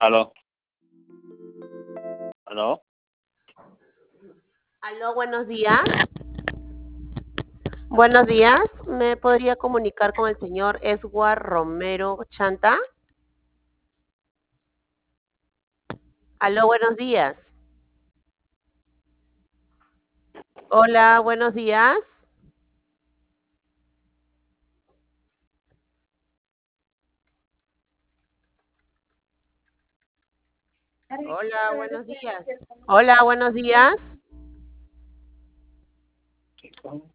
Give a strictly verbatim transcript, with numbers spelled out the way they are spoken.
Aló, aló. Aló, buenos días. Buenos días. ¿Me podría comunicar con el señor Edward Romero Chanta? Aló, buenos días. Hola, buenos días. Hola, buenos días. Hola, buenos días.